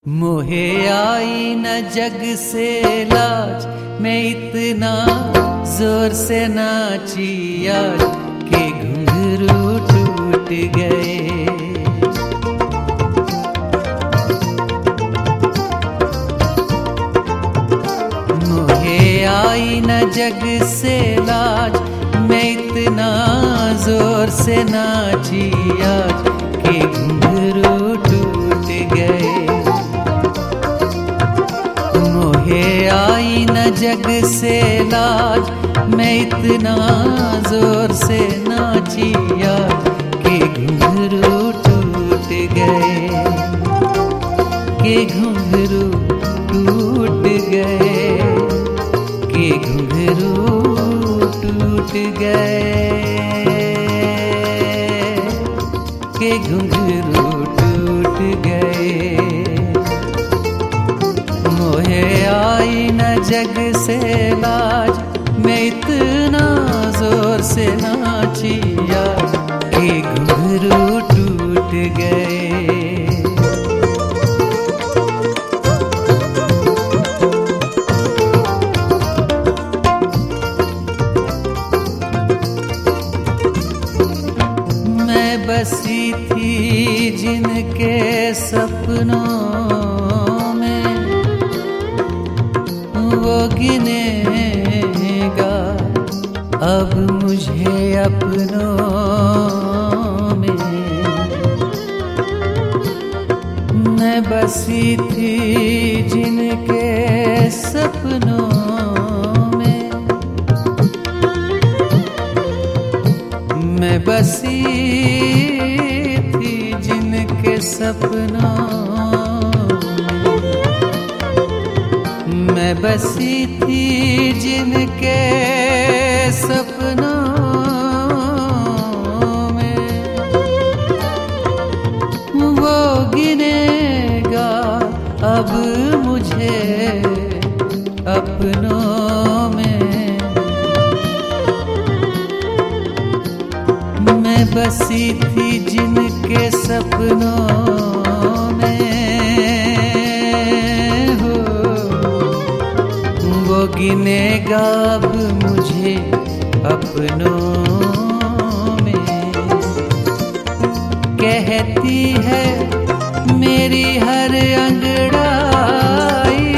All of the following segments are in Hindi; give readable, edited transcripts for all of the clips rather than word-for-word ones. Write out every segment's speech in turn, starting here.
मोहे आई न जग से लाज, मैं इतना जोर से नाची आज के घुंघरू टूट गए। मोहे आई न जग से लाज, मैं इतना जोर से नाची आज के घुंघरू टूट गए। मोहे आई न जग से लाज, मैं इतना जोर से नाची आज के घुंघरू टूट गए, के घुंघरू टूट गए, के घुंघरू टूट गए, के घुंघरू टूट गए। मोहे आई न जग से लाज, मैं इतना जोर से नाची आज के घुंघरू टूट गए। मैं बसी थी जिनके सपनों में, वो गिनेगा अब मुझे अपनों में। मैं बसी थी जिनके सपनों में, मैं बसी थी जिनके सपनों में, मैं बसी थी जिनके सपनों में। वो गिनेगा अब मुझे अपनों में। मैं बसी थी जिनके सपनों में हो, वो गिनेगा अब मुझे अपनों में। कहती है मेरी हर अंगड़ाई,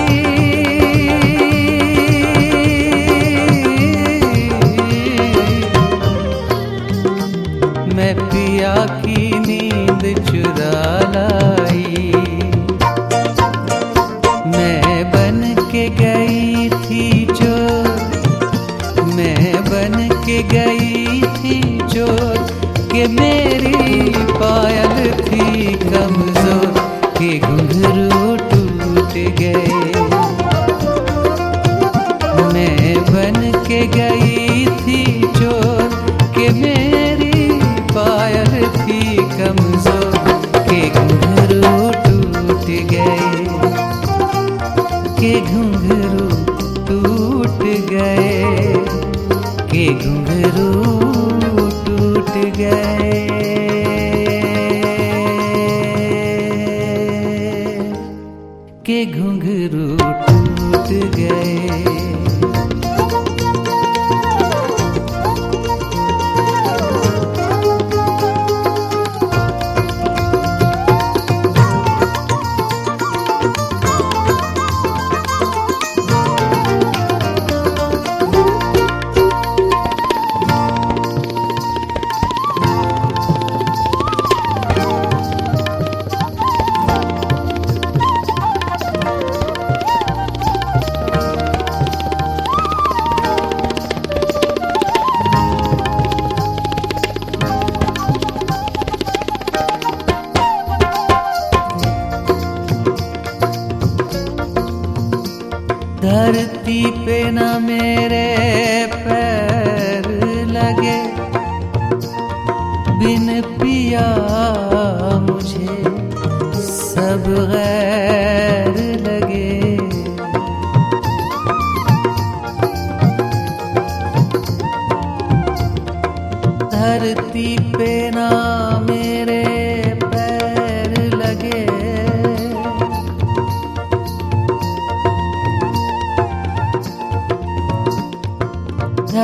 मैं पिया की नींद चुरा लाई। मैं बन के गई थी चोर, मैं बन के गई थी चोर, कि मेरी पायल थी कमजोर, के घुंघरू टूट गए। मैं बन के गई थी चोर, कि मेरी पायल थी कमजोर, के घुंघरू टूट गए, के घुंघरू टूट गए, के घुंघरू टूट गए, के घुंघरू टूट गए। धरती पे न मेरे पैर लगे, बिन पिया मुझे सब गैर लगे। धरती पे न मेरे पैर लगे,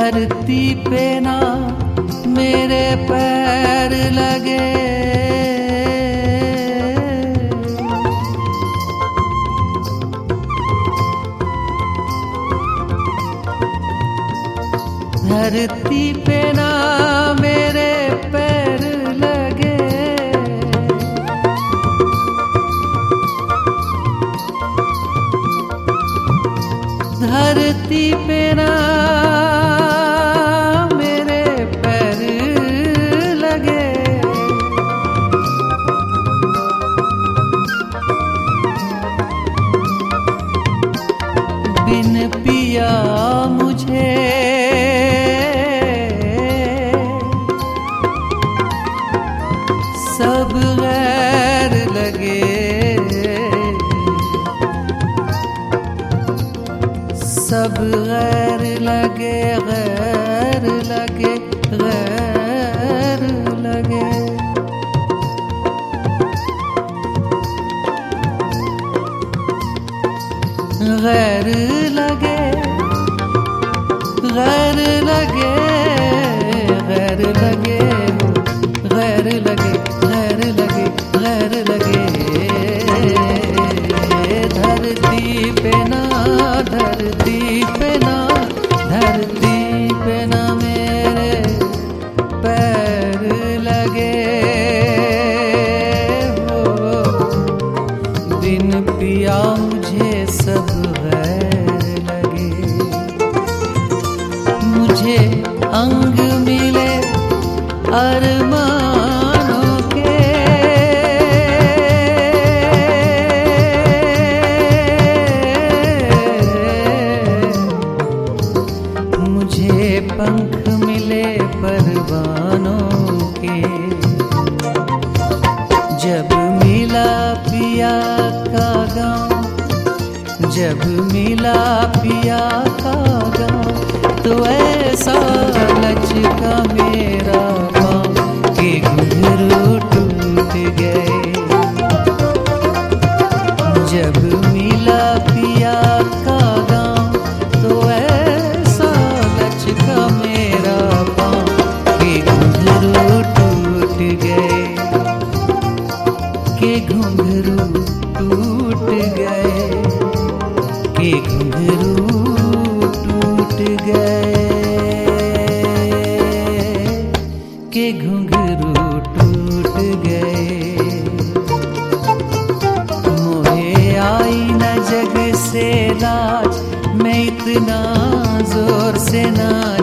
धरती पे ना मेरे पैर लगे, धरती पे ना मेरे पैर लगे, धरती पे ना मेरे पैर लगे, बिन पिया मुझे सब गैर लगे, सब गैर लगे, गैर लगे, गैर लगे। गैर लगे, गैर लगे, गैर लगे, गैर लगे, गैर लगे, गैर लगे। धरती पे ना, धरती पे ना, धरती पे ना मेरे पैर लगे हो, बिन पिया मुझे सब गैर लगे। मुझे अंग मिले अरमानों के, मुझे पंख मिले परवानों के, जब मिला पिया का गाँव, जब मिला पिया का गाँव, तो ऐसा लचका मेरा पाँव के घुंघरू टूट गए। जब मिला पिया का गाँव, तो ऐसा लचका मेरा पाँव के घुंघरू टूट गए, के घुंघरू टूट गए, के घुंघरू टूट गए, के घुंघरू टूट गए। मोहे आई न जग से लाज, मैं इतना जोर से ना